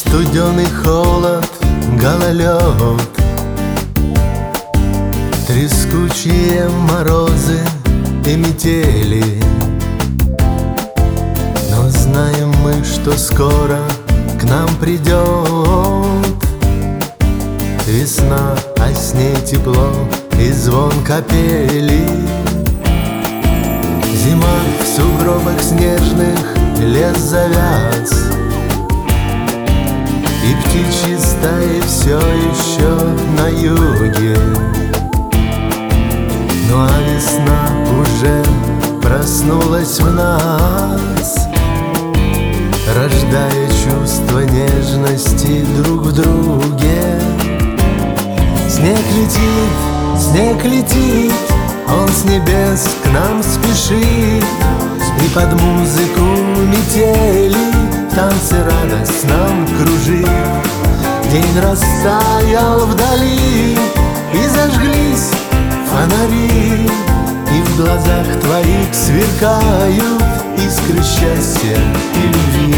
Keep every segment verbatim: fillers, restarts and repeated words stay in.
Студеный холод, гололед, трескучие морозы и метели. Но знаем мы, что скоро к нам придет весна, а с ней тепло и звон капели. Зима в сугробах снежных, лес завяз, и птичьи стаи все еще на юге. Ну а весна уже проснулась в нас, рождая чувство нежности друг в друге. Снег летит, снег летит, он с небес к нам спешит, и под музыку метели танцы радость нам кружит. День растаял вдали, и зажглись фонари, и в глазах твоих сверкают искры счастья и любви.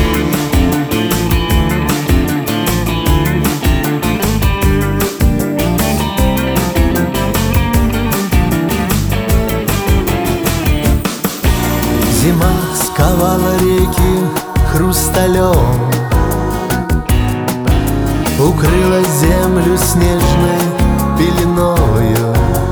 Зима сковала реки хрусталем, укрыла землю снежной пеленою,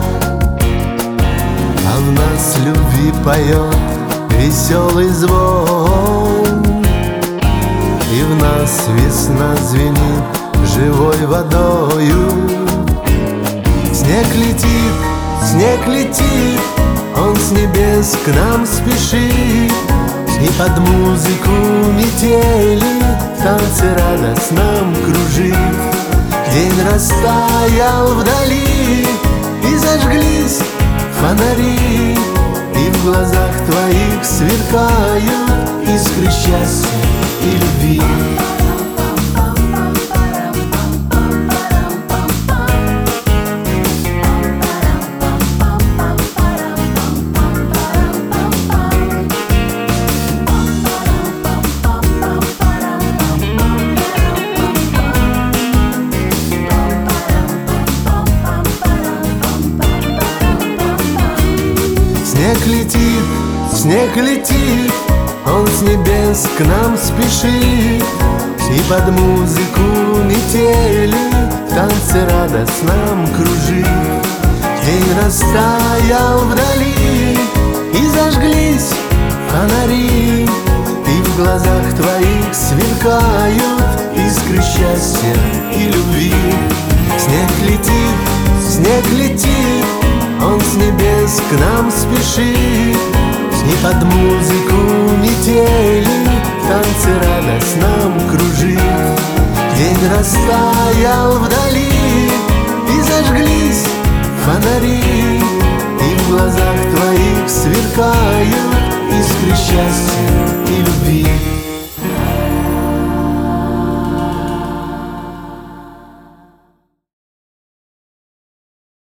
а в нас любви поет веселый звон, и в нас весна звенит живой водою. Снег летит, снег летит, он с небес к нам спешит, и под музыку метели танцы радость нам кружит. День растаял вдали, и зажглись фонари, и в глазах твоих сверкают искры счастья и любви. Снег летит, снег летит, он с небес к нам спешит, и под музыку метели танцы радость нам кружит. День растаял вдали, и зажглись фонари, и в глазах твоих сверкают искры счастья и любви. Снег летит, снег летит, он с небес к нам спешит, и под музыку метели танцы радость нам кружит. День растаял вдали, и зажглись фонари, и в глазах твоих сверкают искры счастья и любви.